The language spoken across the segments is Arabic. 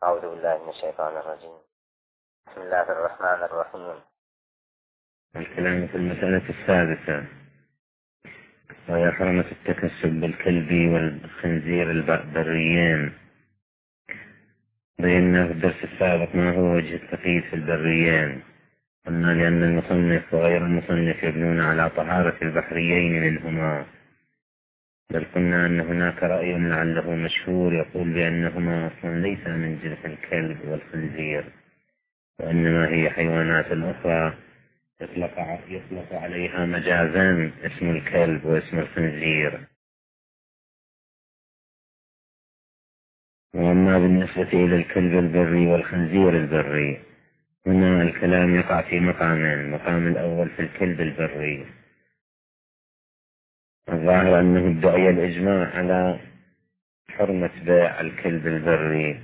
أعوذ بالله من الشيطان الرجيم. بسم الله الرحمن الرحيم. الكلام في المسألة السادسة، وهي حرمة التكسب بالكلب والخنزير البريين. بينا في الدرس السابق ما هو وجه التقييد في البريين. قلنا لأن المصنف وغير المصنف يبنون على طهارة البحريين منهما، بل قلنا أن هناك رأي لعله مشهور يقول بأنهما أصلا ليس من جنس الكلب والخنزير، وإنما هي حيوانات أخرى يطلق عليها مجازا اسم الكلب واسم الخنزير. وأما بالنسبة إلى الكلب البري والخنزير البري، هنا الكلام يقع في مقامين. المقام الأول في الكلب البري، الظاهر أنه ادعي الإجماع على حرمة بيع الكلب البري،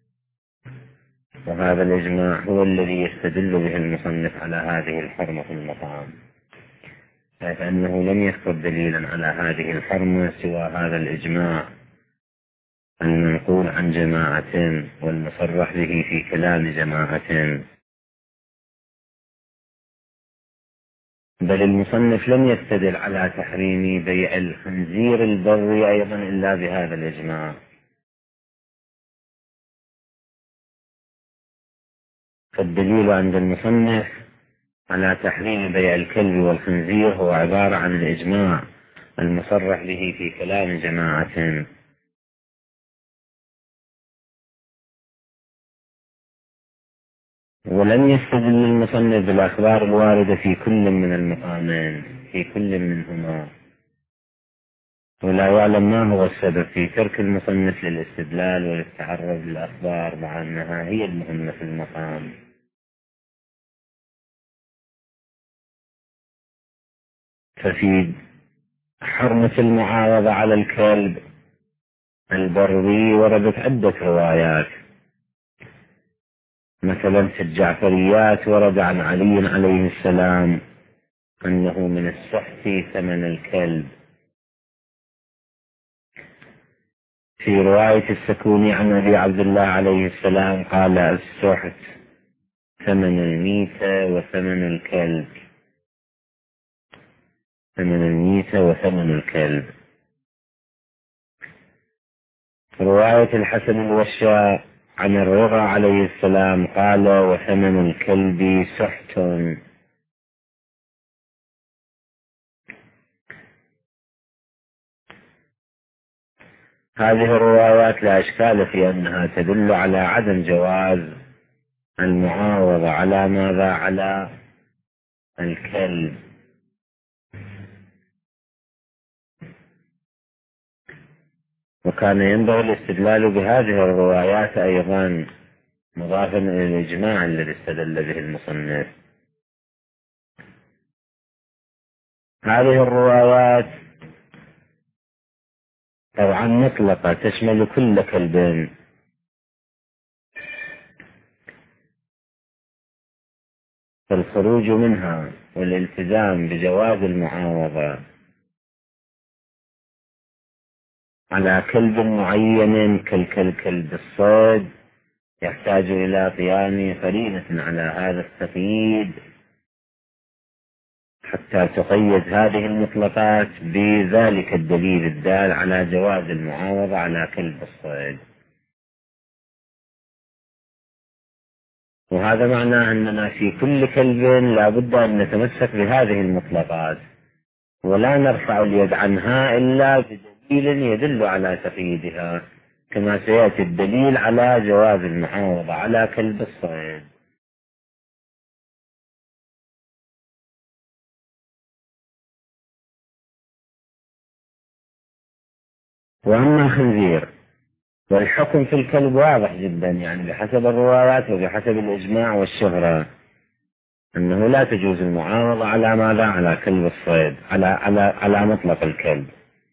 وهذا الإجماع هو الذي يستدل به المصنف على هذه الحرمة في المقام، حيث أنه لم يذكر دليلا على هذه الحرمة سوى هذا الإجماع المنقول عن جماعة والمصرح به في كلام جماعة. بل المصنف لم يستدل على تحريم بيع الخنزير البري أيضا إلا بهذا الإجماع، فالدليل عند المصنف على تحريم بيع الكلب والخنزير هو عبارة عن الإجماع المصرح به في كلام جماعة. ولم يستدل المصنف بالأخبار الواردة في كل من المقامين، في كل منهما، ولا يعلم ما هو السبب في ترك المصنف للاستدلال وللتعرض للأخبار مع أنها هي المهمة في المقام. ففي حرمة المعاوضة على الكلب البري وردت عدة روايات. مثلا في الجعفريات ورد عن علي عليه السلام أنه من السحت ثمن الكلب. في رواية السكوني عن أبي عبد الله عليه السلام قال: السحت ثمن الميتة وثمن الكلب، ثمن الميتة وثمن الكلب. رواية الحسن الوشاء عن الرضا عليه السلام قال: وثمن الكلب سحت. هذه الروايات لا إشكال في أنها تدل على عدم جواز المعاوضة على ماذا؟ على الكلب. وكان ينبغي الاستدلال بهذه الروايات أيضا مضافا إلى الإجماع الذي استدل به المصنف. هذه الروايات طبعا مطلقة تشمل كل كلب، فالخروج منها والالتزام بجواز المعاوضة على كلب معين كالكلب الصيد يحتاج إلى قيام قرينة على هذا التقييد حتى تقيد هذه المطلقات بذلك الدليل الدال على جواز المعاوضة على كلب الصيد. وهذا معناه أننا في كل كلب لا بد أن نتمسك بهذه المطلقات ولا نرفع اليد عنها إلا بدليل يدل على تقييدها، كما سيأتي الدليل على جواز المعاوضة على كلب الصيد. وأما الخنزير والحكم في الكلب واضح جدا، يعني بحسب الروايات وبحسب الإجماع والشهرة أنه لا تجوز المعاوضة على ماذا؟ على كلب الصيد، على مطلق الكلب.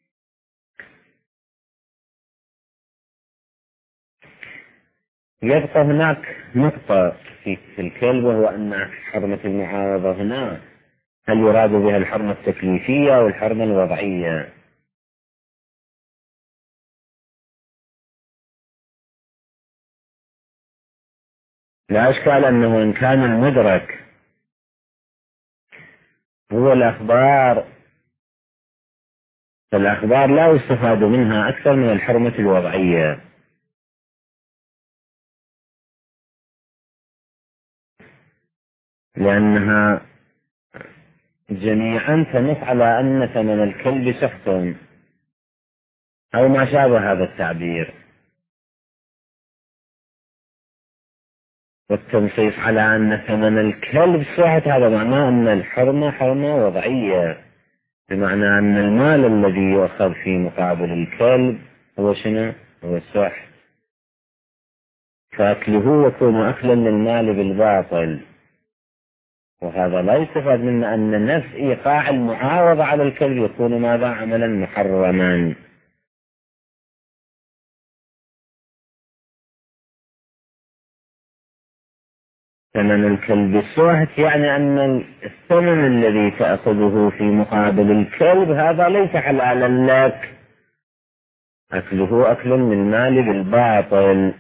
يبقى هناك نقطة في الكلب، وهو أن حرمة المعاوضة هنا هل يراد بها الحرمة التكليفية أو الحرمة الوضعية؟ لا إشكال أنه إن كان المدرك هو الأخبار، فالأخبار لا يستفاد منها أكثر من الحرمة الوضعية، لأنها جميعا تنص على أن ثمن الكلب سحت أو ما شابه هذا التعبير. والتنصيص على أن ثمن الكلب سحت هذا معناه أن الحرمة حرمة وضعية، بمعنى أن المال الذي يؤخذ في مقابل الكلب هو شنو؟ هو السحت، فأكله يكون أكلا للمال بالباطل. وهذا لا يستفاد منه أن نفس إيقاع المعاوضة على الكلب يكون ماذا؟ عملا محرما. ثمن الكلب السحت يعني أن الثمن الذي تأخذه في مقابل الكلب هذا ليس حلالا لك، أكله أكل للمال بالباطل.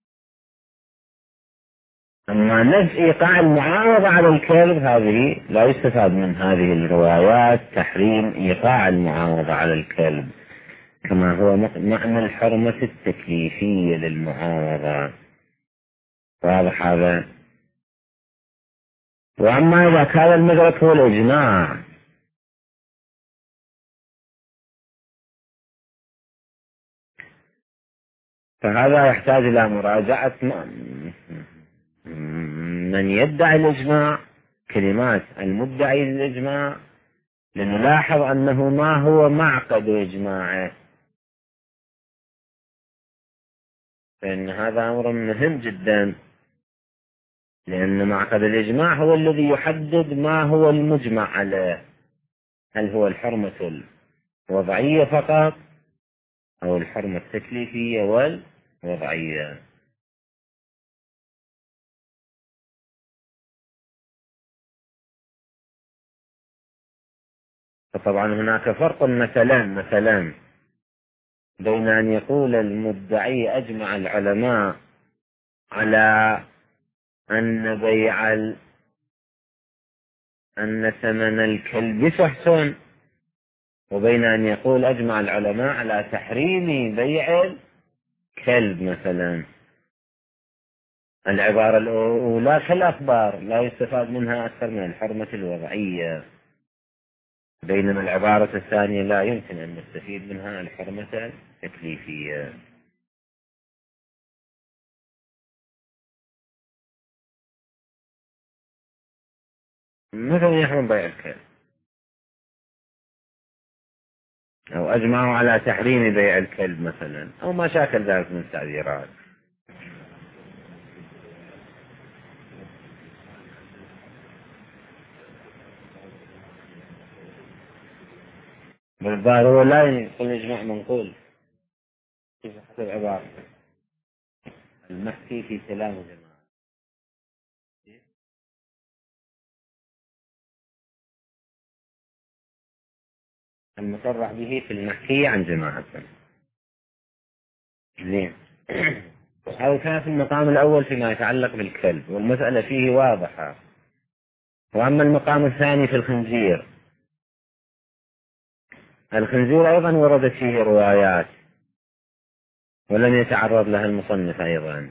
أما نفس إيقاع المعاوضة على الكلب هذه لا يستفاد من هذه الروايات تحريم إيقاع المعاوضة على الكلب، كما هو معنى الحرمة التكليفية للمعاوضة. واضح هذا؟ وأما إذا كان المدرك هو الإجماع فهذا يحتاج إلى مراجعة من يدعي الإجماع، كلمات المدعي للإجماع، لنلاحظ أنه ما هو معقد إجماعه، فإن هذا أمر مهم جدا، لأن معقد الإجماع هو الذي يحدد ما هو المجمع عليه، هل هو الحرمة الوضعية فقط أو الحرمة التكليفية والوضعية. فطبعا هناك فرق مثلا بين أن يقول المدعي أجمع العلماء على أن أن ثمن الكلب سحت، وبين أن يقول أجمع العلماء على تحريم بيع الكلب مثلا. العبارة الأولى كالأخبار لا يستفاد منها أكثر من الحرمة الوضعية، بينما العبارة الثانية لا يمكن أن نستفيد منها الحرمة التكليفية. مثلا يحرم بيع الكلب، أو أجمعوا على تحريم بيع الكلب مثلا، أو ما شاكل ذلك من التعبيرات. بالظاهر هو لا يقول إجماع منقول كيف حسب العبارة المحكي في كلام جماعة. المصرح به في المحكي عن جماعة. زين. هذا كان في المقام الأول فيما يتعلق بالكلب، والمسألة فيه واضحة. وأما المقام الثاني في الخنزير، الخنزير أيضا وردت فيه روايات ولم يتعرض لها المصنف أيضا.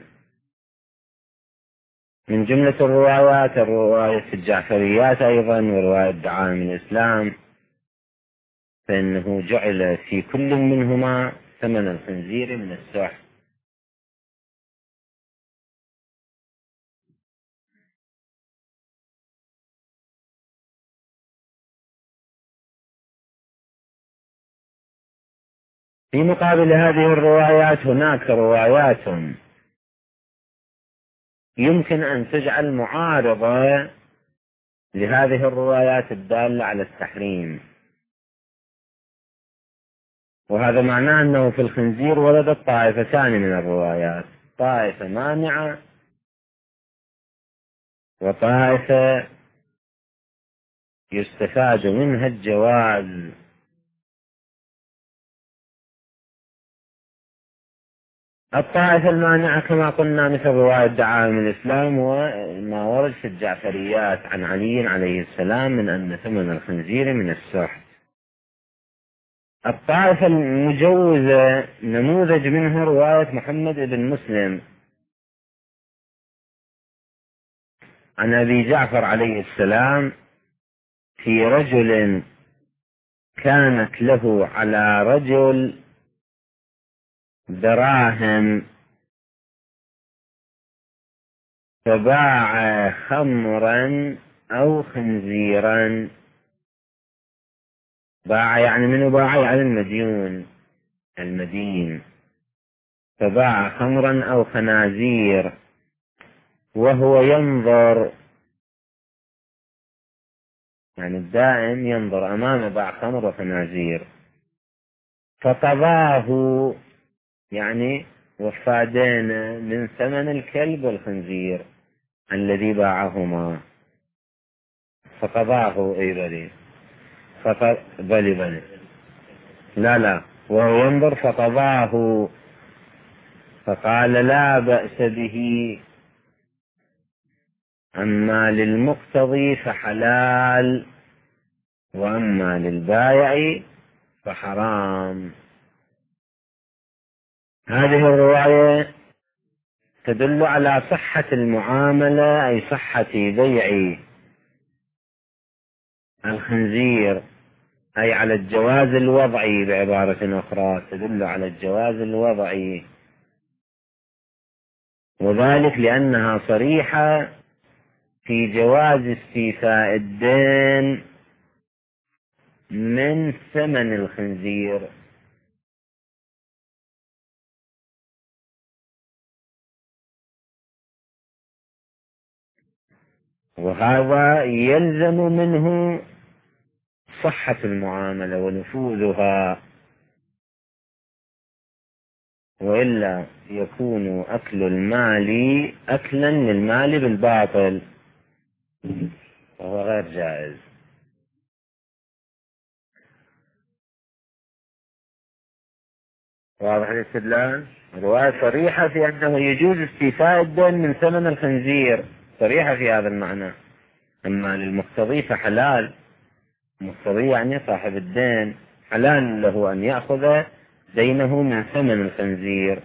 من جملة الروايات رواية الجعفريات أيضا، ورواية دعائم الإسلام، فإنه جعل في كل منهما ثمن الخنزير من السحت. في مقابل هذه الروايات هناك روايات يمكن أن تجعل معارضة لهذه الروايات الدالة على التحريم، وهذا معناه أنه في الخنزير وردت طائفتان من الروايات، طائفة مانعة وطائفة يستفاد منها الجواز. الطائفة المانعة كما قلنا مثل رواية دعائم الإسلام وما ورد في الجعفريات عن علي عليه السلام من أن ثمن الخنزير من السحت. الطائفة المجوزة نموذج منها رواية محمد بن مسلم عن أبي جعفر عليه السلام في رجل كانت له على رجل دراهم فباع خمرا أو خنزيرا. باع يعني منه باع على المدين فباع خمرا أو خنازير وهو ينظر، يعني الدائم ينظر أمامه باع خمر وخنازير، فقضاه يعني وفى دينه من ثمن الكلب والخنزير الذي باعهما، فقضاه أي بلي لا وهو ينظر فقضاه، فقال لا بأس به، أما للمقتضي فحلال وأما للبائع فحرام. هذه الرواية تدل على صحة المعاملة، أي صحة بيع الخنزير، أي على الجواز الوضعي، بعبارة أخرى تدل على الجواز الوضعي، وذلك لأنها صريحة في جواز استيفاء الدين من ثمن الخنزير. وهذا يلزم منه صحة المعاملة ونفوذها، وإلا يكون أكل المال أكلا للمال بالباطل وهو غير جائز. واضح الاستدلال؟ رواية صريحة في أنه يجوز استيفاء الدين من ثمن الخنزير، صريحة في هذا المعنى. أما للمقتضي فحلال، المقتضي يعني صاحب الدين حلال له أن يأخذ دينه من ثمن الخنزير.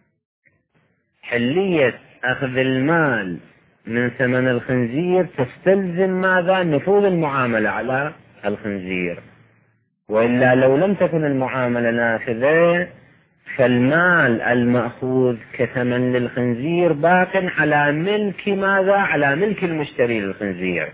حلية أخذ المال من ثمن الخنزير تستلزم ماذا؟ نفوذ المعاملة على الخنزير، وإلا لو لم تكن المعاملة نافذة فالمال المأخوذ كثمن للخنزير باق على ملك ماذا؟ على ملك المشتري للخنزير،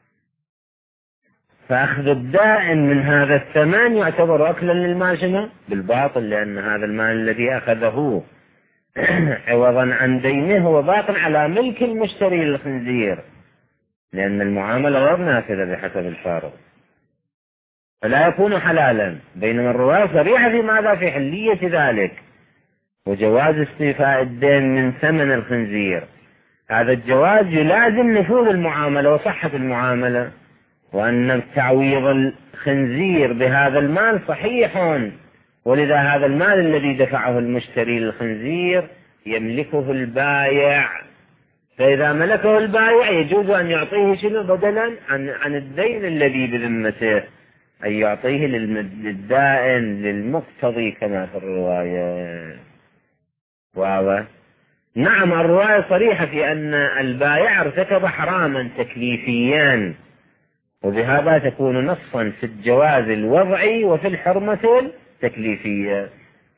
فأخذ الدائن من هذا الثمن يعتبر أكلا للمال شنو؟ بالباطل، لأن هذا المال الذي أخذه عوضا عن دينه هو باق على ملك المشتري للخنزير، لأن المعاملة غير نافذة بحسب الفارق، فلا يكون حلالا. بينما الرواية صريحة في ماذا؟ في حلية ذلك وجواز استيفاء الدين من ثمن الخنزير. هذا الجواز يلازم نفوذ المعاملة وصحة المعاملة، وأن تعويض الخنزير بهذا المال صحيح، ولذا هذا المال الذي دفعه المشتري للخنزير يملكه البائع، فإذا ملكه البائع يجوز أن يعطيه شنو بدلا عن الدين الذي بذمته، أن يعطيه للدائن للمقتضي كما في الرواية. واضح؟ نعم، الرواية صريحة في أن البائع ارتكب حراما تكليفيا، وبهذا تكون نصا في الجواز الوضعي وفي الحرمة التكليفية.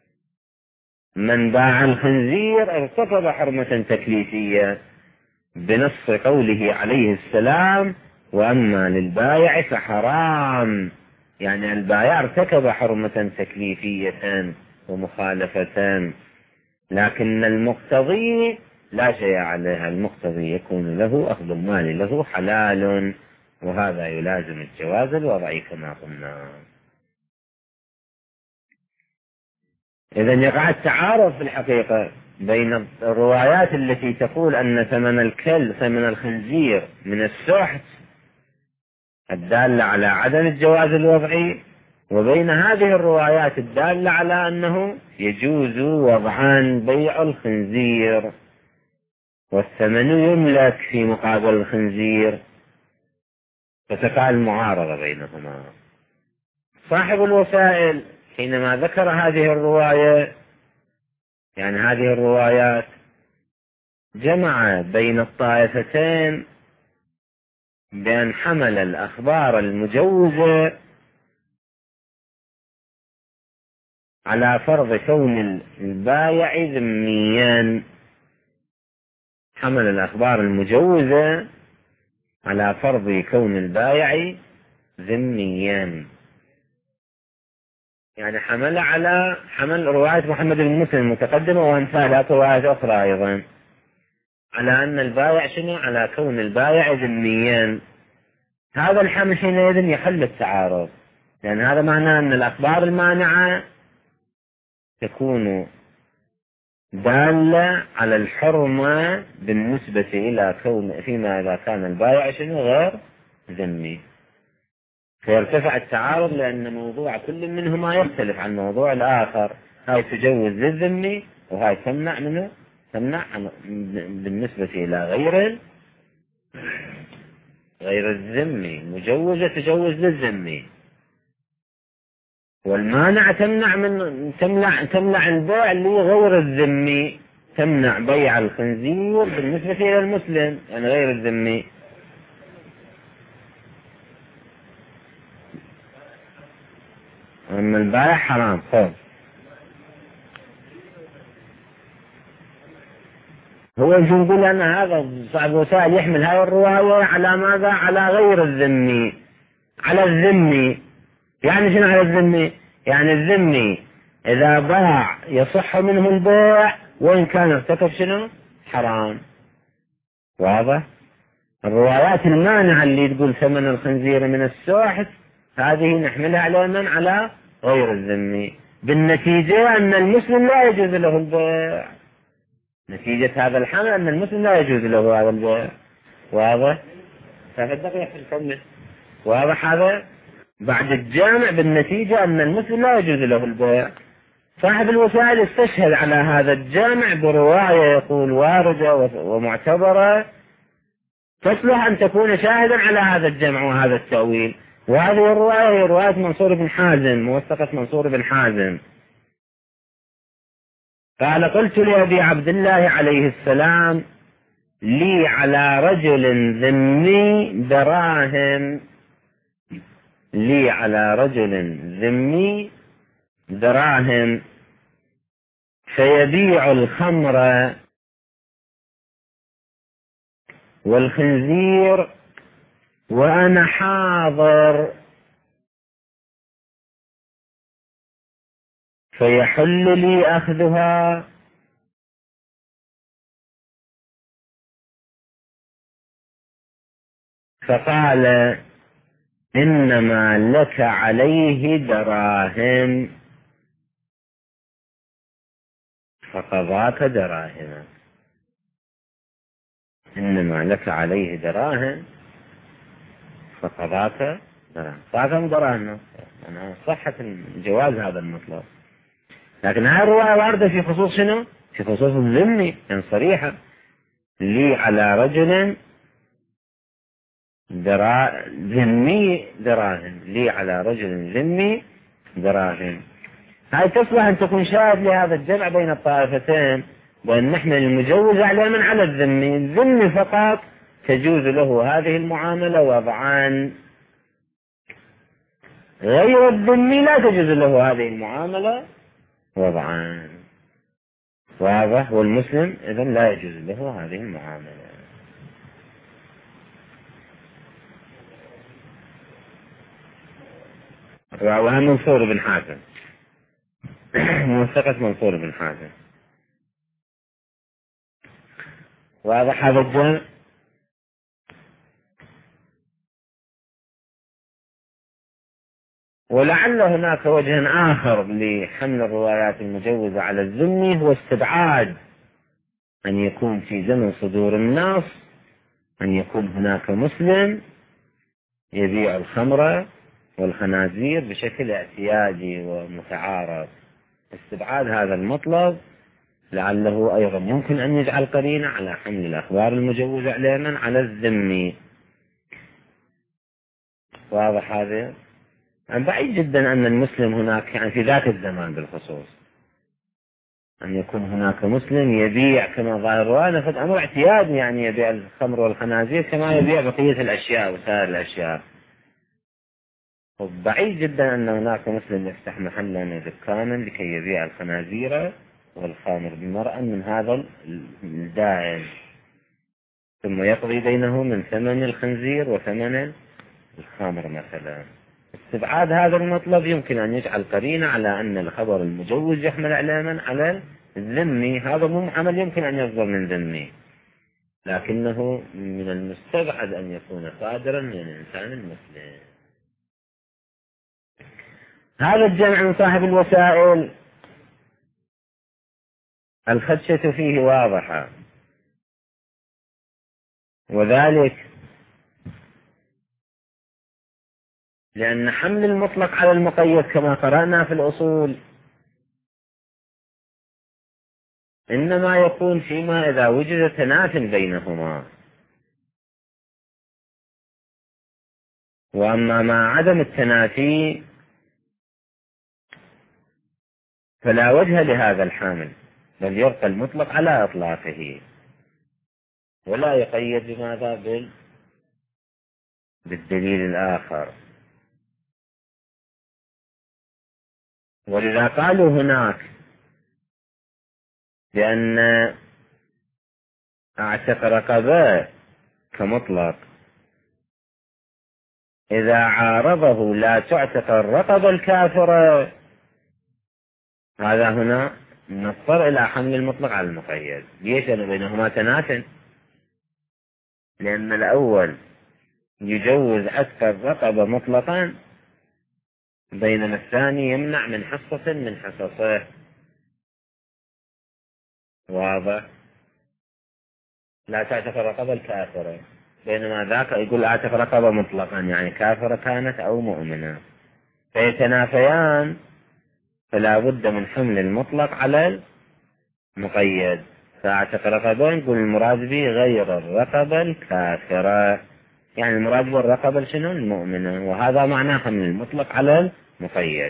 من باع الخنزير ارتكب حرمة تكليفية بنص قوله عليه السلام وأما للبائع فحرام، يعني البائع ارتكب حرمة تكليفية ومخالفة، لكن المقتضي لا شيء عليها، المقتضي يكون له أخذ المال له حلال، وهذا يلازم الجواز الوضعي كما قلنا. إذن يقع التعارض في الحقيقة بين الروايات التي تقول أن ثمن الخنزير من السحت الدالة على عدم الجواز الوضعي، وبين هذه الروايات الدالة على أنه يجوز وضعان بيع الخنزير والثمن يملك في مقابل الخنزير، فتقع المعارضة بينهما. صاحب الوسائل حينما ذكر هذه الرواية، يعني هذه الروايات، جمع بين الطائفتين بأن حمل الأخبار المجوزة على فرض كون البائع ذميا، حمل الأخبار المجوزة على فرض كون البائع ذميا، يعني حمل رواية محمد بن مسلم المتقدمة وأمثالها روايات أخرى أيضا على أن البائع شنو؟ على كون البائع ذميا. هذا الحمل حينئذ يحل التعارض، لأن هذا معناه أن الأخبار المانعة تكون دالة على الحرمة بالنسبة إلى كون فيما إذا كان البائع شنو؟ غير ذمي، فيرتفع التعارض، لأن موضوع كل منهما يختلف عن موضوع الآخر. هاي تجوز للذمي وهاي تمنع منه، تمنع بالنسبة إلى غير الذمي، مجوزة تجوز للذمي، والمانع تمنع البيع لغير الذمي، تمنع بيع الخنزير بالنسبة إلى المسلم يعني غير الذمي. أما البائع حرام خالص. هو يقول أن هذا صاحب الوسائل يحمل هذه الرواية على ماذا؟ على غير الذمي، على الذمي. يعني شنو على الذمي؟ يعني الذمي إذا باع يصح منه البيع وإن كان ارتكب شنو؟ حرام. واضح؟ الروايات المانعة اللي تقول ثمن الخنزير من السحت هذه نحملها على من؟ على غير الذمي، بالنتيجة أن المسلم لا يجوز له البيع. نتيجة هذا الحمل أن المسلم لا يجوز له هذا البيع. واضح؟ فالدقيق الكمل. واضح هذا؟ بعد الجامع بالنتيجة أن المسلم لا يجوز له البيع. صاحب الوسائل استشهد على هذا الجامع برواية يقول واردة ومعتبرة تصلح أن تكون شاهدا على هذا الجمع وهذا التأويل. وهذه الرواية هي رواية منصور بن حازم، موثقة منصور بن حازم. قال: قلت لأبي عبد الله عليه السلام: لي على رجل ذمي دراهم، لي على رجل ذمي دراهم فيبيع الخمر والخنزير وأنا حاضر، فيحل لي أخذها. فقال: إنما لك عليه دراهم، فقضاك دراهم. إنما لك عليه دراهم فقضاك دراهم، فاكم دراهم. أنا صحة جواز هذا المطلب، لكن هذه الرواية واردة في خصوص شنو؟ في خصوص الذمي، يعني صريحة: لي على رجل ذمي دراهم، لي على رجل ذمي دراهم. هاي تصلح أن تكون شاهد لهذا الجمع بين الطائفتين، وأن نحمل المجوز على من؟ على الذمي. الذمي فقط تجوز له هذه المعاملة وضعان، غير الذمي لا تجوز له هذه المعاملة وضعان. واضح؟ والمسلم إذن لا يجوز له هذه المعاملة. وهذا منصور بن حاتم، موثقة منصور بن حاتم. واضح هذا الجمع؟ ولعل هناك وجه آخر لحمل الروايات المجوزة على الذمي، هو استبعاد أن يكون في زمن صدور النص أن يكون هناك مسلم يبيع الخمر والخنازير بشكل اعتيادي ومتعارف. استبعاد هذا المطلب لعله أيضا يمكن أن يجعل قرينة على حمل الأخبار المجوزة علينا على الذمي. واضح هذا؟ بعيد جدا أن المسلم هناك يعني في ذاك الزمان بالخصوص أن يكون هناك مسلم يبيع كما ظاهر الرواية فقد أمر اعتيادي، يعني يبيع الخمر والخنازير كما يبيع بقية الأشياء وسائر الأشياء. وبعيد جدا أن هناك مسلم يفتح محلا دكانا لكي يبيع الخنازير والخمر بمرأى من هذا الدائن، ثم يقضي بينه من ثمن الخنزير وثمن الخمر مثلا. استبعاد هذا المطلب يمكن أن يجعل قرينة على أن الخبر المجوز يحمل إعلاما على الذمي. هذا مو عمل يمكن أن يصدر من ذمي، لكنه من المستبعد أن يكون صادرا من الإنسان المسلم. هذا الجمع من صاحب الوسائل الخدشة فيه واضحة، وذلك لأن حمل المطلق على المقيد كما قرأنا في الأصول إنما يكون فيما إذا وجد تناف بينهما، وأما مع عدم التنافي فلا وجه لهذا الحامل، بل يبقى المطلق على إطلاقه ولا يقيد بماذا بالدليل الآخر. ولذا قالوا هناك بأن أعتق رقبة كمطلق إذا عارضه لا تعتق الرقبة الكافرة. هذا هنا نضطر إلى حمل المطلق على المقيد. ليش؟ لأن بينهما تنافي، لأن الأول يجوز عتق الرقبة مطلقا بينما الثاني يمنع من حصة من حصصه. واضح؟ لا تعتق الرقبة الكافرة، بينما ذاك يقول اعتق رقبة مطلقا يعني كافرة كانت أو مؤمنة، فيتنافيان، فلا بد من حمل المطلق على المقيد. فاعتق رقبة يقول المراد به غير الرقبة الكافرة، يعني المراد بالرقبة شنو؟ المؤمنة، وهذا معناه حمل المطلق على المقيد.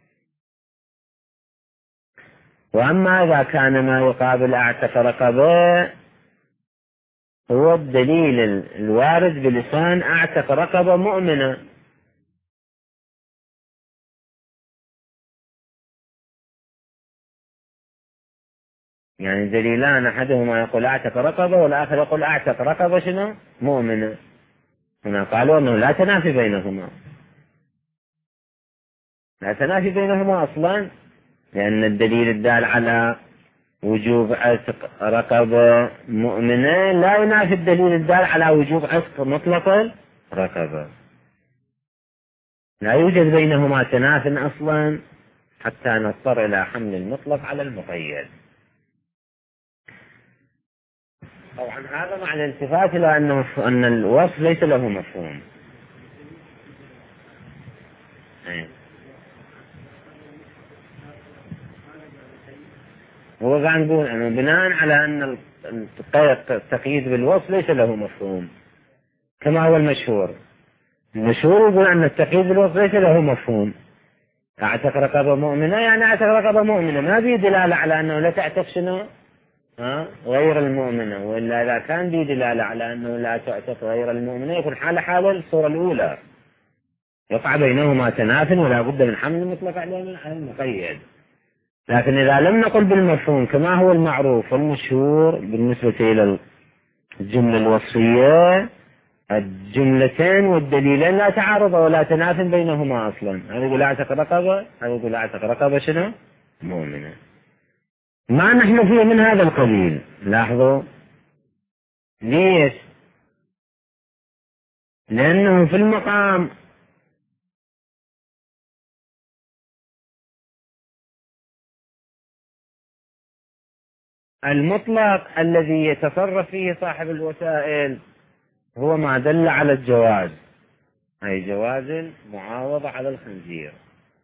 وأما إذا كان ما يقابل اعتق رقبة هو الدليل الوارد بلسان اعتق رقبة مؤمنة، يعني دليلان أحدهما يقول اعتق رقبة والآخر يقول اعتق رقبة شنو؟ مؤمنة. هنا قالوا أنه لا تنافي بينهما، لا تنافي بينهما أصلا، لأن الدليل الدال على وجوب عتق رقبة مؤمنة لا ينافي الدليل الدال على وجوب عتق مطلق رقبة. لا يوجد بينهما تناف أصلا حتى نضطر إلى حمل المطلق على المقيد. طبعا هذا مع الالتفات إلى أن الوصف ليس له مفهوم. هو قاعد نقول أنه بناء على أن التقييد بالوصف ليس له مفهوم كما هو المشهور. المشهور يقول أن التقييد بالوصف ليس له مفهوم. اعتق رقبة مؤمنة يعني اعتق رقبة مؤمنة، ما في دلالة على أنه لا تعتق شنو؟ غير المؤمنة، وإلا إذا كان في دلالة على أنه لا تعتق غير المؤمنة يكون حال الصورة الأولى، يقع بينهما تناف ولا بد من حمل المطلق على المقيد. لكن إذا لم نقل بالمفهوم كما هو المعروف والمشهور بالنسبة إلى الجملة الوصفية، الجملتين والدليلين لا تعارض ولا تناف بينهما أصلا. هذا يقول اعتق رقبة، هذا يقول اعتق رقبة شنو؟ مؤمنة. ما نحن فيه من هذا القبيل. لاحظوا ليش؟ لأنه في المقام المطلق الذي يتصرف فيه صاحب الوسائل هو ما دل على الجواز، أي جواز المعاوضة على الخنزير.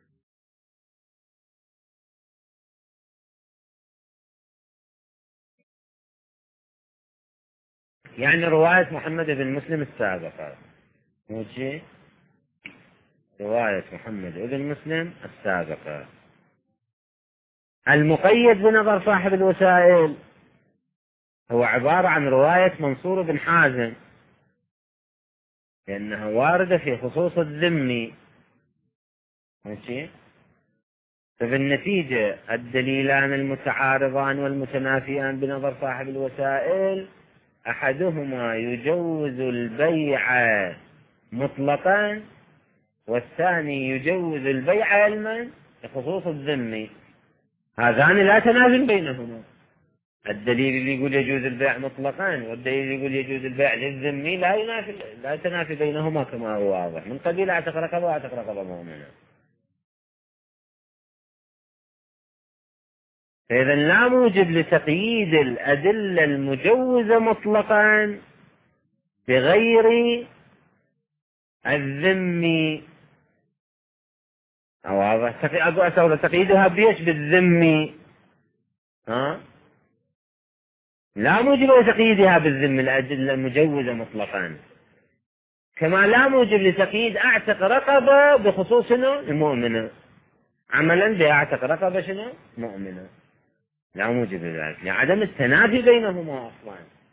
يعني رواية محمد بن مسلم السابقة، موجي رواية محمد بن مسلم السابقة. المقيد بنظر صاحب الوسائل هو عبارة عن رواية منصور بن حازم، لأنها واردة في خصوص الذمي، ماشي. فبالنتيجة الدليلان المتعارضان والمتنافيان بنظر صاحب الوسائل أحدهما يجوز البيع مطلقا، والثاني يجوز البيع علما بخصوص الذمي. هذان لا تنافي بينهما. الدليل اللي يقول يجوز البيع مطلقا والدليل اللي يقول يجوز البيع للذمي لا تنافي بينهما كما هو واضح، من قبيل اعتق رقبة واعتق رقبة مؤمنة. فإذا لا موجب لتقييد الأدلة المجوزة مطلقا بغير الذمي. أو واضح تقييدها بيش بالذمي، ها؟ لا موجب لتقييدها بالذمي الأدلة المجوزة مطلقا، كما لا موجب لتقييد أعتق رقبة بخصوص شنو؟ المؤمنة، عملا بأعتق رقبة شنو؟ مؤمنة. لا موجب لذلك لعدم التنافي بينهما أصلا.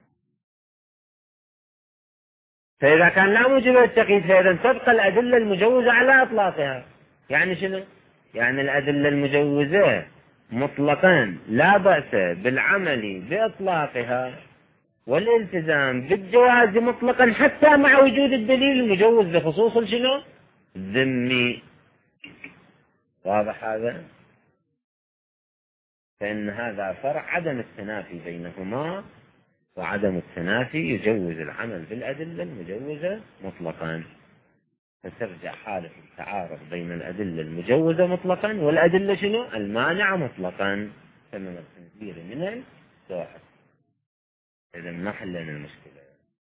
فإذا كان لا موجب للتقييد فإذا تبقى الأدلة المجوزة على إطلاقها. يعني شنو؟ يعني الأدلة المجوزة مطلقا لا بأس بالعمل بإطلاقها والالتزام بالجواز مطلقا حتى مع وجود الدليل المجوز بخصوص شنو؟ الذمي. واضح هذا؟ فإن هذا فرع عدم التنافي بينهما، وعدم التنافي يجوز العمل بالأدلة المجوزة مطلقا. فترجع حالة التعارض بين الأدلة المجوزة مطلقا والأدلة شنو؟ المانعة مطلقا، ثمن الخنزير من الساحر. إذا ما حلنا المشكلة.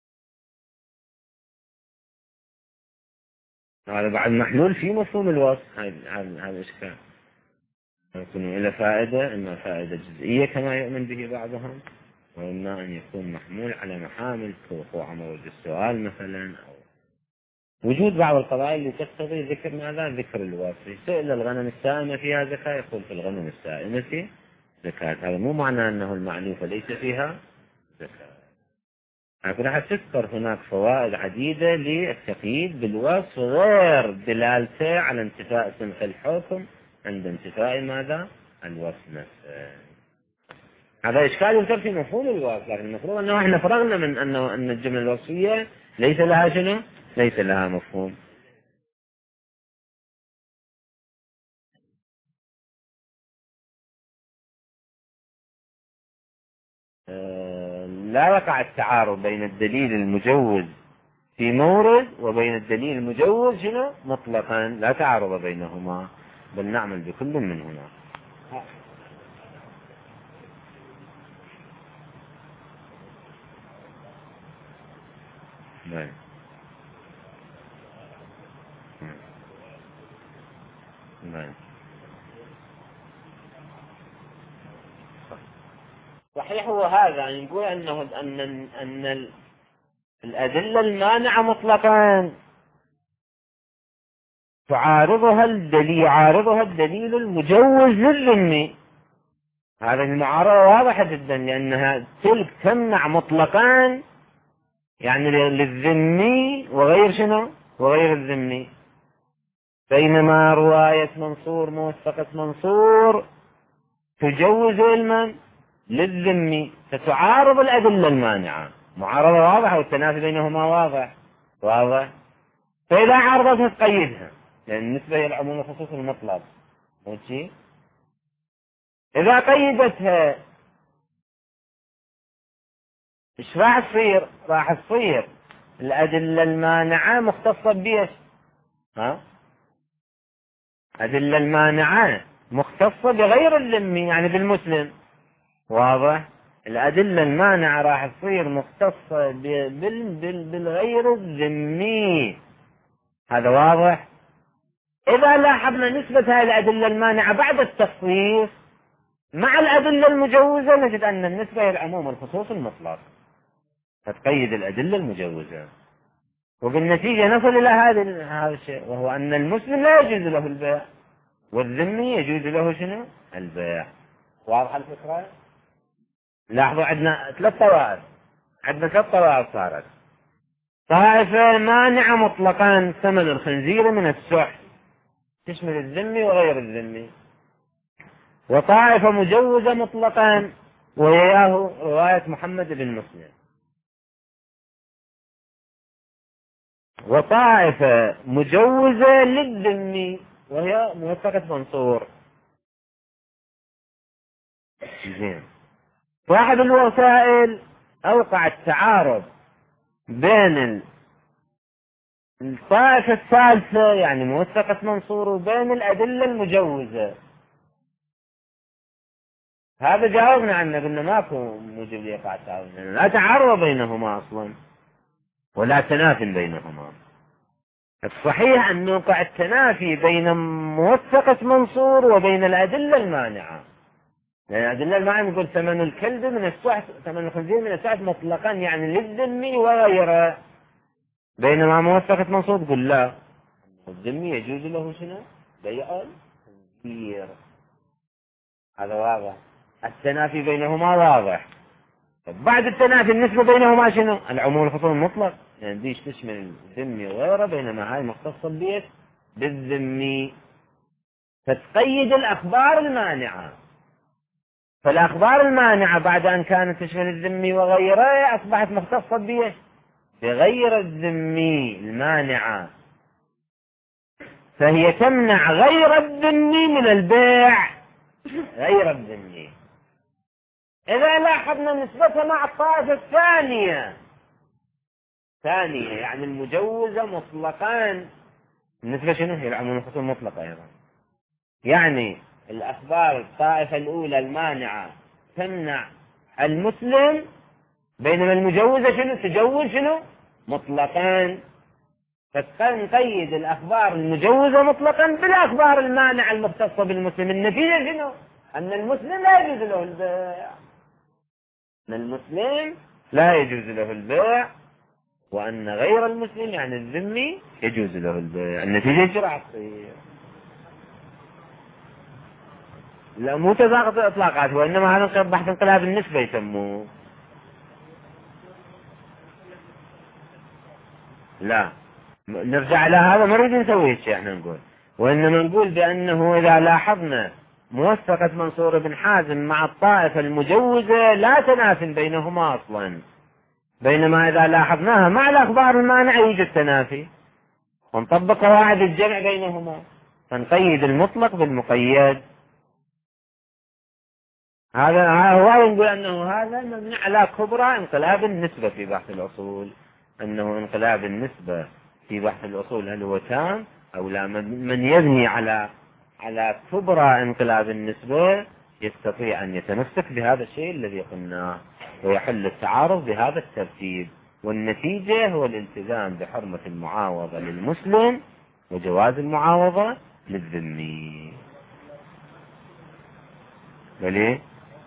هذا بعد محلول في مفهوم الوصف. هذا الإشكال يكون له فائدة، إما فائدة جزئية كما يؤمن به بعضهم، وإما أن يكون محمول على محامل كوقوع مورد السؤال مثلا، أو وجود بعض القضايا اللي تقتضي ذكر ماذا؟ ذكر الوصف. سئل الغنم السائمة فيها زكاة، يقول في الغنم السائمة زكاة. هذا مو معنى أنه المعلوفة ليس فيها زكاة. لكن راح تذكر هناك فوائد عديدة للتقييد بالوصف غير دلالته على انتفاء صنف الحكم عند انتفاء ماذا؟ الوصف نفسه. هذا إشكال يذكر في مفهوم الوصف، لكن المفروض أنه احنا فرغنا من أن الجملة الوصفية ليس لها شنو؟ ليس لها مفهوم. لا يقع التعارض بين الدليل المجوز في مورد وبين الدليل المجوز شنو؟ مطلقا، لا تعارض بينهما، بل نعمل بكل منهما. نعم. نعم. صحيح. هو هذا نقول أن الأدلة المانعة مطلقا يعارضها الدليل المجوز للذمي. هذه المعارضة واضحة جدا، لأنها تلك تمنع مطلقا يعني للذمي وغير شنو؟ وغير الذمي. بينما رواية منصور موثقة منصور تجوز علما للذمي، فتعارض الأدلة المانعة. معارضة واضحة والتنافي بينهما واضح. فإذا عارضتها تقيدها، لأن النسبة هي العموم والخصوص المطلق، ماشي. إذا قيدتها إيش راح تصير الأدلة المانعة مختصة بيش؟ أدلة المانعة مختصة بغير الذمي، يعني بالمسلم. واضح. الأدلة المانعة راح تصير مختصة بالغير الذمي، هذا واضح. إذا لاحظنا نسبة هذه الأدلة المانعة بعد التخصيص مع الأدلة المجوزة نجد أن النسبة هي العموم والخصوص المطلق، فتقيد الأدلة المجوزة، وبالنتيجة نصل إلى هذا الشيء، وهو أن المسلم لا يجوز له البيع والذمي يجوز له شنو؟ البيع. واضح الفكرة؟ لاحظوا عندنا ثلاث طوائف صارت. طائفة مانعة مطلقا ثمن الخنزير من السحت تشمل الذمي وغير الذمي، وطائفة مجوزة مطلقا وياه رواية محمد بن مسلم، وطائفة مجوزة للذمي وهي موثقة منصور. زين. صاحب الوسائل أوقع التعارض بين الطائفة الثالثة يعني موثقة منصور وبين الأدلة المجوزة. هذا جاوبنا عنه، قلنا ماكو موجب ليقع التعارض، لا تعارض بينهما أصلا ولا تنافي بينهما. الصحيح أن يوقع التنافي بين موثقة منصور وبين الأدلة المانعة، لأن الأدلة المانعة يقول ثمن الكلب من السحت، ثمن الخنزير من السحت مطلقا يعني للذمي وغيره، بينما موثقة منصور تقول لا، الذمي يجوز له شنو؟ بيع الخنزير. هذا واضح، التنافي بينهما واضح. بعد التنافي النسبة بينهما شنو؟ العموم والخصوص المطلق، يعني ديش تشمل الذمي وغيره، بينما هاي مختصة بيت بالذمي، فتقيد الأخبار المانعة. فالأخبار المانعة بعد أن كانت تشمل الذمي وغيره أصبحت مختصة بيه بغير الذمي المانعة، فهي تمنع غير الذمي من البيع، غير الذمي. إذا لاحظنا نسبتها مع الطائفة الثانية يعني المجوزة مطلقان، النسبة شنو؟ هي العموم والخصوص المطلقة أيضا، يعني الأخبار الطائفة الأولى المانعة تمنع المسلم، بينما المجوزة شنو؟ تجوز شنو؟ مطلقان. فنقيد الأخبار المجوزة مطلقا بالأخبار المانعة المختصة بالمسلم. النتيجة شنو؟ أن المسلم لا يجوز له البيع، أن المسلم لا يجوز له البيع، وأن غير المسلم يعني الذمي يجوز له البيع. النتيجة شو راح تصير؟ لا مو تساقط الإطلاقات، وإنما هذا بحث انقلاب النسبة يسموه. لا نرجع إلى هذا، ما نريد نسوي شيء احنا نقول، وإنما نقول بأنه إذا لاحظنا موثقة منصور بن حازم مع الطائفة المجوزة لا تنافي بينهما أصلا، بينما إذا لاحظناها مع الأخبار المانعة يوجد تنافي، ونطبق قواعد الجمع بينهما، فنقيد المطلق بالمقيد. هذا هو نقول أنه هذا مبني على كبرى انقلاب النسبة في بحث الأصول، أنه انقلاب النسبة في بحث الأصول هل هو تام أو لا. من يبني على كبرى انقلاب النسبة يستطيع أن يتمسك بهذا الشيء الذي قلناه ويحل التعارض بهذا الترتيب، والنتيجة هو الالتزام بحرمة المعاوضة للمسلم وجواز المعاوضة للذمي. وليه؟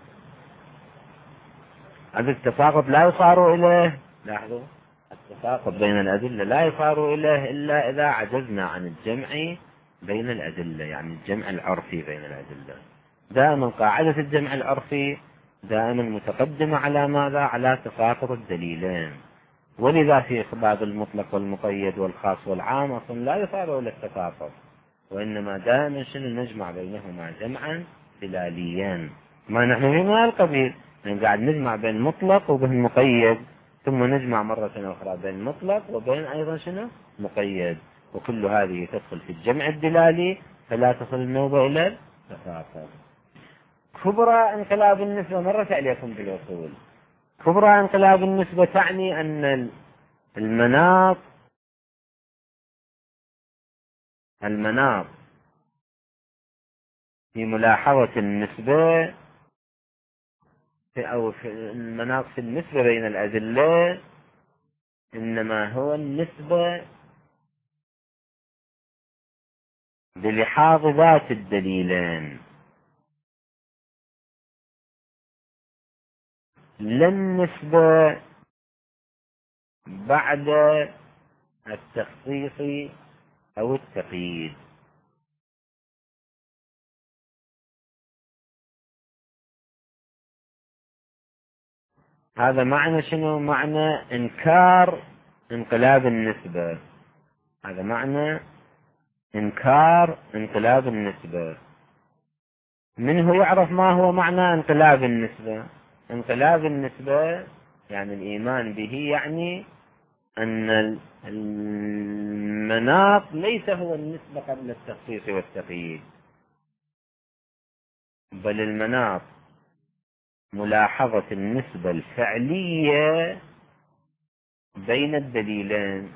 هذا التساقط لا يصار إليه، لاحظوا التساقط بين الأدلة لا يصار إليه إلا إذا عجزنا عن الجمع بين الأدلة، يعني الجمع العرفي بين الأدلة. دائما قاعدة الجمع العرفي دائما متقدمة على ماذا؟ على تساقط الدليلين، ولذا في باب المطلق والمقيد والخاص والعام أصلا لا يصار إلى التساقط، وإنما دائما شنو؟ نجمع بينهما جمعا دلاليا. ما نحن في من القبيل يعني قاعد نجمع بين المطلق وبين المقيد، ثم نجمع مرة أخرى بين المطلق وبين أيضا شنو؟ مقيد، وكل هذه تدخل في الجمع الدلالي، فلا تصل النوبة إلى التساقط. كبرى انقلاب النسبة مرت عليكم بالأصول. كبرى انقلاب النسبة تعني أن المناط في ملاحظة النسبة أو في المناط في النسبة بين الأدلة إنما هو النسبة بلحاظ ذات الدليلين. لا النسبة بعد التخصيص أو التقييد. هذا معنى شنو؟ معنى إنكار انقلاب النسبة. هذا معنى إنكار انقلاب النسبة. منه يعرف ما هو معنى انقلاب النسبة. انقلاب النسبة يعني الإيمان به، يعني أن المناط ليس هو النسبة قبل التخصيص والتقييد، بل المناط ملاحظة النسبة الفعلية بين الدليلين.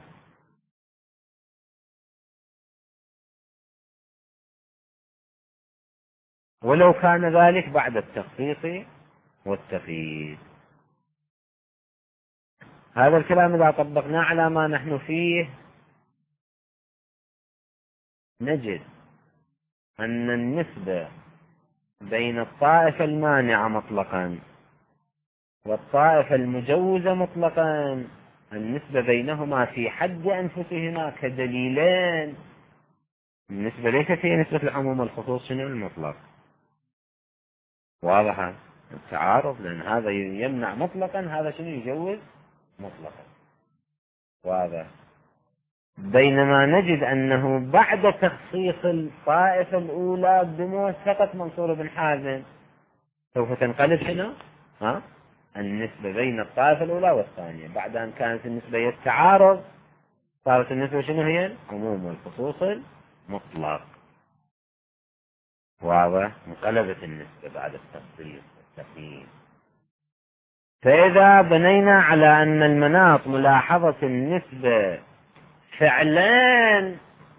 ولو كان ذلك بعد التخصيص والتقييد. هذا الكلام إذا طبقناه على ما نحن فيه نجد أن النسبة بين الطائفة المانعة مطلقا والطائفة المجوزة مطلقا، النسبة بينهما في حد أنفسهما كدليلين، النسبة ليست هي نسبة العموم والخصوص شنو المطلق. واضحة التعارض، لأن هذا يمنع مطلقا، هذا شنو يجوز مطلقا. واضح. بينما نجد أنه بعد تخصيص الطائفة الأولى بموثقة منصور بن حازم سوف تنقلب شنو؟ النسبة بين الطائفة الأولى والثانية. بعد أن كانت النسبة هي التعارض، صارت النسبة شنو هي؟ العموم والخصوص المطلق. واضح؟ انقلبت النسبة بعد التخصيص والتقييد. فإذا بنينا على أن المناط ملاحظة النسبة فعلا،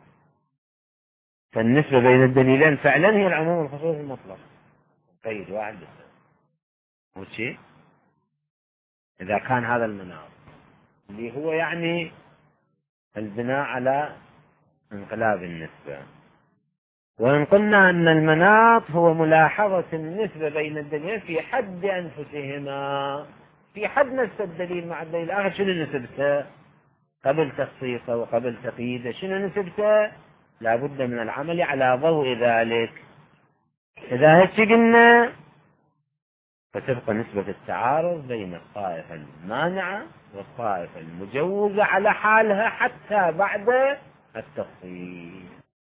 فالنسبة بين الدليلين فعلا هي العموم والخصوص المطلق. قيد واحد بس وشي إذا كان هذا المناط اللي هو يعني البناء على انقلاب النسبة. وإن قلنا أن المناط هو ملاحظة النسبة بين الدليلين في حد أنفسهما، في حد نفس الدليل مع الدليل الآخر، شنو نسبته قبل تخصيصه وقبل تقييده؟ شنو نسبته؟ لا بد من العمل على ضوء ذلك. إذا هيك قلنا فتبقى نسبة التعارض بين الطائفة المانعة والطائفة المجوزة على حالها حتى بعد التخصيص.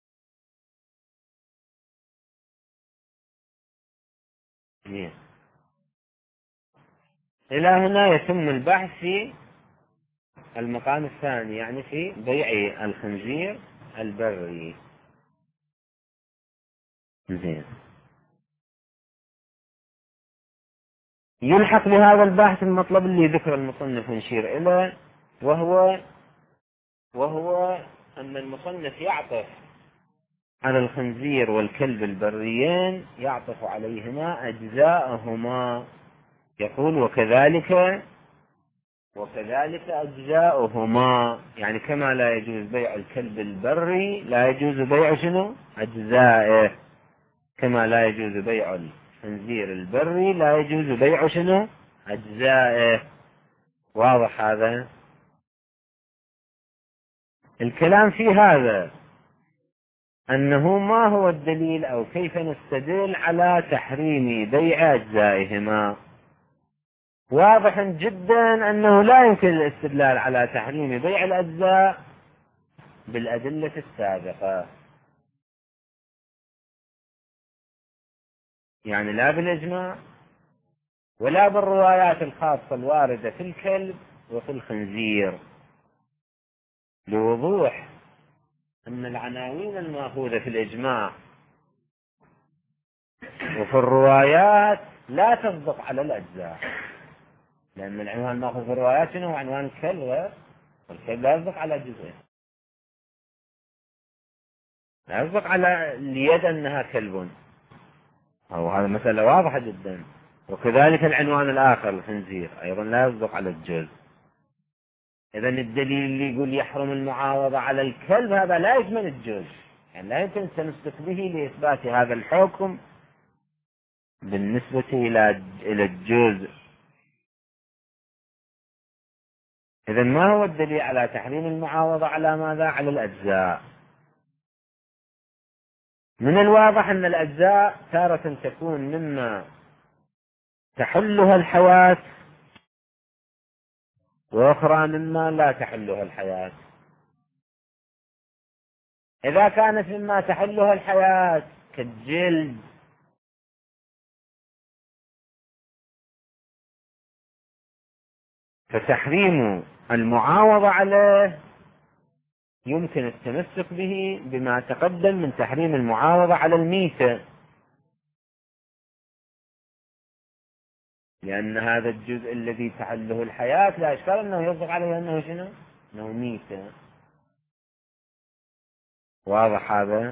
إلى هنا يتم البحث في المقام الثاني، يعني في بيع الخنزير البري. زين. يلحق بهذا البحث المطلب اللي ذكر المصنف ونشير إليه، وهو أن المصنف يعطف على الخنزير والكلب البريين، يعطف عليهما أجزاءهما. يقول وكذلك أجزاؤهما، يعني كما لا يجوز بيع الكلب البري لا يجوز بيع شنو؟ أجزائه. كما لا يجوز بيع الخنزير البري لا يجوز بيع شنو؟ أجزائه. واضح هذا الكلام في هذا، أنه ما هو الدليل أو كيف نستدل على تحريم بيع أجزائهما. واضح جدا أنه لا يمكن الاستدلال على تحريم بيع الأجزاء بالأدلة السابقة، يعني لا بالإجماع ولا بالروايات الخاصة الواردة في الكلب وفي الخنزير، لوضوح أن العناوين المأخوذة في الإجماع وفي الروايات لا تصدق على الأجزاء. لأن العنوان المأخوذ في الروايات شنو؟ عنوان الكلب، والكلب لا يصدق على جزء، لا يصدق على اليد أنها كلب، أو هذا مسألة واضحة جدا. وكذلك العنوان الآخر الخنزير أيضا لا يصدق على الجزء. إذن الدليل اللي يقول يحرم المعاوضة على الكلب هذا لا يشمل الجزء، يعني لا يمكن التمسك به لإثبات هذا الحكم بالنسبة إلى الجزء. إذا ما هو الدليل على تحريم المعاوضة على ماذا؟ على الأجزاء. من الواضح أن الأجزاء تارة تكون مما تحلها الحياة، وأخرى مما لا تحلها الحياة. إذا كانت مما تحلها الحياة كالجلد فتحريم المعاوضة عليه يمكن التمسك به بما تقدم من تحريم المعاوضة على الميتة، لأن هذا الجزء الذي تحله الحياة لا إشكال أنه يصدق عليه أنه شنو؟ أنه ميتة. واضح هذا؟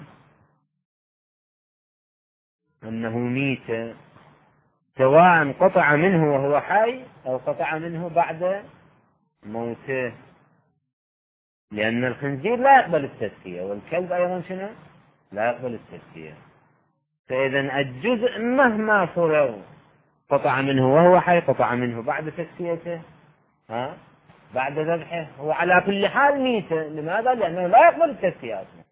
أنه ميتة سواء قطع منه وهو حي أو قطع منه بعد موته، لأن الخنزير لا يقبل التزكية، والكلب أيضا شنو؟ لا يقبل التزكية. فإذا الجزء مهما فرغ قطع منه وهو حي، قطع منه بعد تزكيته، بعد ذبحه، هو على كل حال ميتة. لماذا؟ لأنه لا يقبل التزكية أصلا.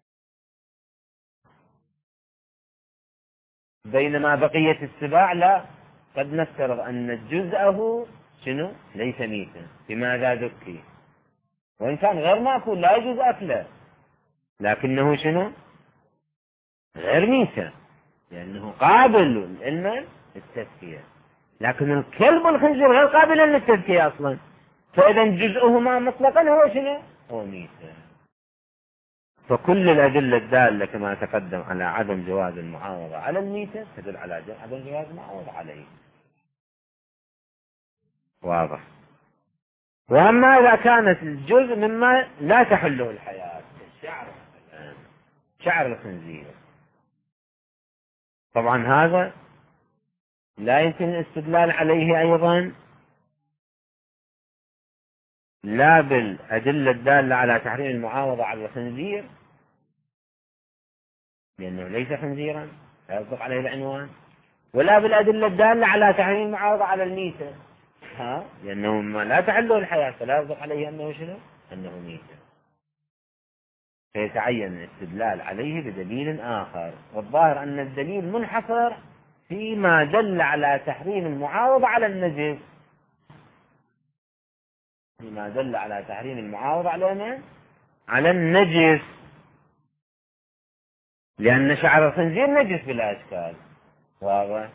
بينما بقية السباع لا، قد نفترض أن جزءه شنو؟ ليس ميتا. لماذا ذكي؟ وإن كان غير مأكول لا يجوز أكله، لكنه شنو؟ غير ميتا، لأنه قابل للتزكية. لكن الكلب والخنزير غير قابل للتزكية أصلا، فإذا جزءهما مطلقا هو شنو؟ هو ميتا. فكل الأدلة الدالة كما تقدم على عدم جواز المعاوضة على الميتة تدل على عدم جواز المعاوضة عليه. واضح. وأما إذا كانت الجزء مما لا تحله الحياة، الشعر مثلا، شعر الخنزير، طبعا هذا لا يمكن الاستدلال عليه أيضا لا بالأدلة الدالة على تحريم المعاوضة على الخنزير، لأنه ليس خنزيرا لا يصدق عليه العنوان، ولا بالأدلة الدالة على تحريم المعاوضة على الميتة، لأنه ما لا تحله الحياة فلا يصدق عليه أنه شنو؟ أنه ميتة. فيتعين الاستدلال عليه بدليل آخر، والظاهر أن الدليل منحصر فيما دل على تحريم المعاوضة على النجس، فيما دل على تحريم المعاوضة على النجس، لأن شعر الخنزير نجس بلا إشكال. واضح؟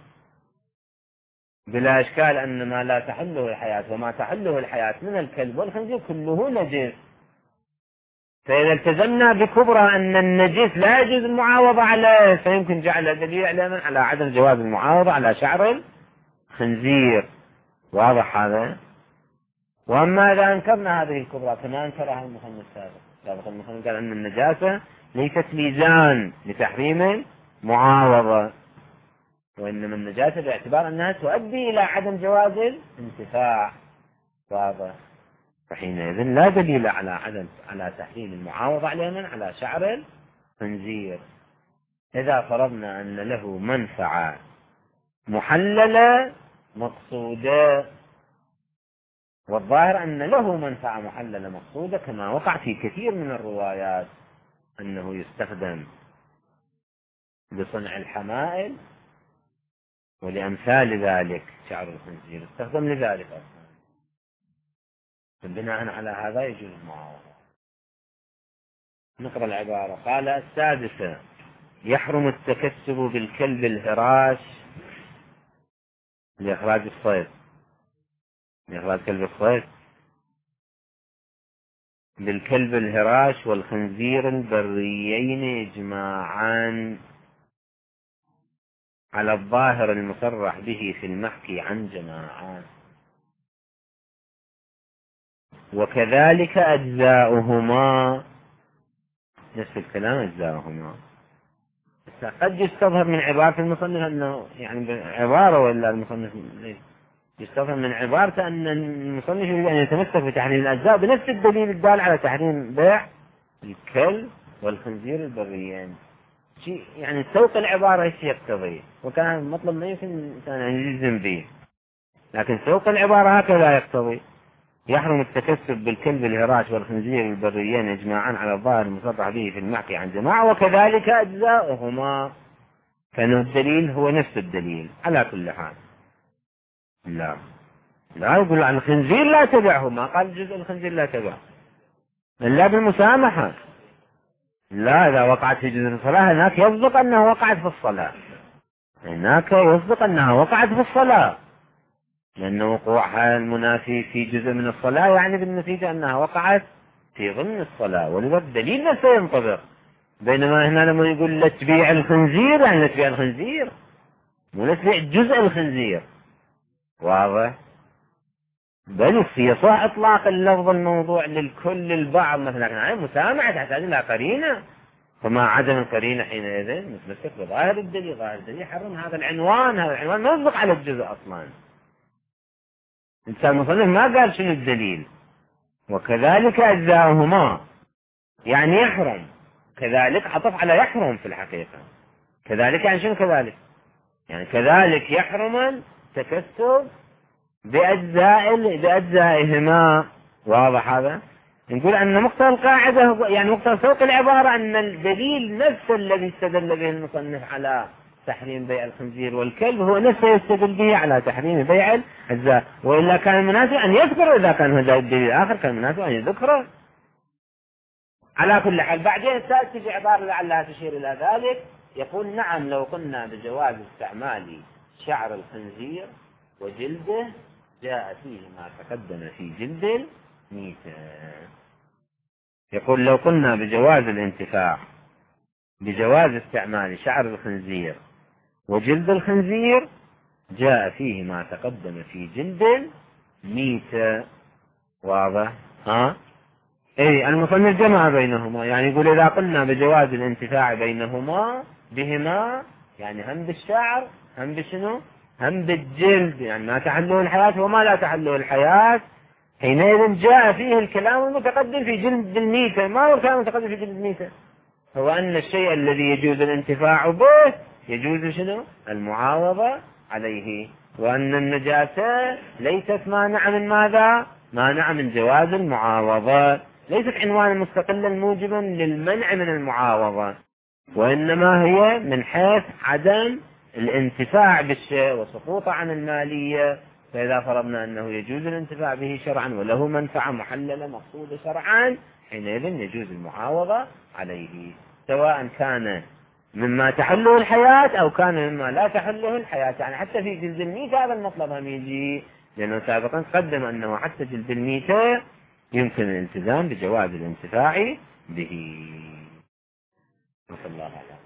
بلا إشكال أن ما لا تحله الحياة وما تحله الحياة من الكلب والخنزير كله نجس. فإذا التزمنا بكبرى أن النجس لا يجوز المعاوضة عليه، فيمكن جعل دليل على عدم جواز المعاوضة على شعر الخنزير. واضح هذا؟ وأما إذا أنكرنا هذه الكبرى كما أنكرها المصنف السابق، المصنف قال أن النجاسة ليست ميزان لتحريم المعاوضة، وإنما النجاسة باعتبار أنها تؤدي إلى عدم جواز الانتفاع. واضح؟ فحينئذ لا دليل على تحريم المعاوضة على شعر الخنزير إذا فرضنا أن له منفعة محللة مقصودة، والظاهر أن له منفعة محللة مقصودة كما وقع في كثير من الروايات أنه يستخدم لصنع الحمائل ولأمثال ذلك. شعر الخنزير استخدم لذلك أصلا، فبناء على هذا يجوز المعاوضة. نقرأ العبارة. قال: السادسة: يحرم التكسب بالكلب الهراش لإخراج الصيد، لإخراج كلب الصيد، بالكلب الهراش والخنزير البريين إجماعا على الظاهر المصرح به في المحكي عن جماعات، وكذلك أجزاؤهما، نفس الكلام أجزاؤهما. قد يستظهر من عبارة المصنف أنه يعني عبارة، ولا المصنف يستظهر من عبارته أن المصنف يريد أن يتمسك بتحريم الأجزاء بنفس الدليل الدال على تحريم بيع الكلب والخنزير البريين. شيء يعني سوق العبارة ايش يقتضي، وكان المطلب ما يمكن الإنسان أن يجزم به، لكن سوق العبارة هكذا يقتضي. يحرم التكسب بالكلب الهراش والخنزير البريين إجماعا على الظاهر المصرح به في المحكي عن جماعة، وكذلك أجزاؤهما. كان الدليل هو نفس الدليل على كل حال. لا يقول عن الخنزير لا تبعه، ما قال جزء الخنزير لا تبعه إلا بالمسامحة. لا، إذا وقعت في جزء الصلاة هناك يصدق أنها وقعت في الصلاة، هناك يصدق أنها وقعت في الصلاة، لأن وقوعها المنافي في جزء من الصلاة يعني بالنتيجة أنها وقعت في ضمن الصلاة، ولذا الدليل نفسه ينطبق. بينما هنا لما يقول لا تبيع الخنزير يعني لا تبيع الخنزير، مو لا تبيع جزء الخنزير. واضح؟ بل يصح إطلاق اللفظ الموضوع للكل البعض مثلا، لكن مسامحة تحتاج إلى قرينة، فما عدم القرينة حينئذ نتمسك بظاهر الدليل. ظاهر الدليل يحرم هذا العنوان، هذا العنوان ما يصدق على الجزء أصلا. الإنسان المصنف ما قال شنو الدليل. وكذلك أجزاؤهما يعني يحرم، كذلك عطف على يحرم في الحقيقة. كذلك يعني شنو كذلك؟ يعني كذلك يحرم التكسب بأجزائهما. واضح هذا؟ نقول أن مقتضى القاعدة يعني مقتضى سوق العبارة أن الدليل نفسه الذي استدل به المصنف على تحريم بيع الخنزير والكلب هو نفسه يستدل به على تحريم بيع الأجزاء، وإلا كان المناسب أن يذكر. إذا كان هذا الدليل الآخر كان المناسب أن يذكره. على كل حال بعدين تأتي في عبارة لعلها تشير إلى ذلك، يقول نعم لو قلنا بجواز استعمال شعر الخنزير وجلده جاء فيه ما تقدم في جلد الميتة. يقول لو قلنا بجواز الانتفاع بجواز استعمال شعر الخنزير وجلد الخنزير جاء فيه ما تقدم في جلد الميتة. واضح؟ اي المصنف جمع بينهما، يعني يقول اذا قلنا بجواز الانتفاع بهما يعني هم بالشعر هم بشنو هم بالجلد، يعني ما تحله الحياة وما لا تحله الحياة، حينئذ جاء فيه الكلام المتقدم في جلد الميتة. ما هو الكلام المتقدم في جلد الميتة؟ هو أن الشيء الذي يجوز الانتفاع به يجوز شنو المعاوضة عليه، وأن النجاسة ليست مانع من ماذا؟ مانع من جواز المعاوضة، ليست عنوانا مستقلا موجبا للمنع من المعاوضة، وإنما هي من حيث عدم الانتفاع بالشيء وسقوطه عن المالية. فإذا فرضنا أنه يجوز الانتفاع به شرعا وله منفعة محللة مقصودة شرعا، حينئذ يجوز المعاوضة عليه، سواء كان مما تحله الحياة أو كان مما لا تحله الحياة. يعني حتى في جلد الميتة هذا المطلب هم يجي، لأنه سابقا قدم أنه حتى جلد الميتة يمكن الالتزام بجواز الانتفاع به. صلى الله عليه وسلم.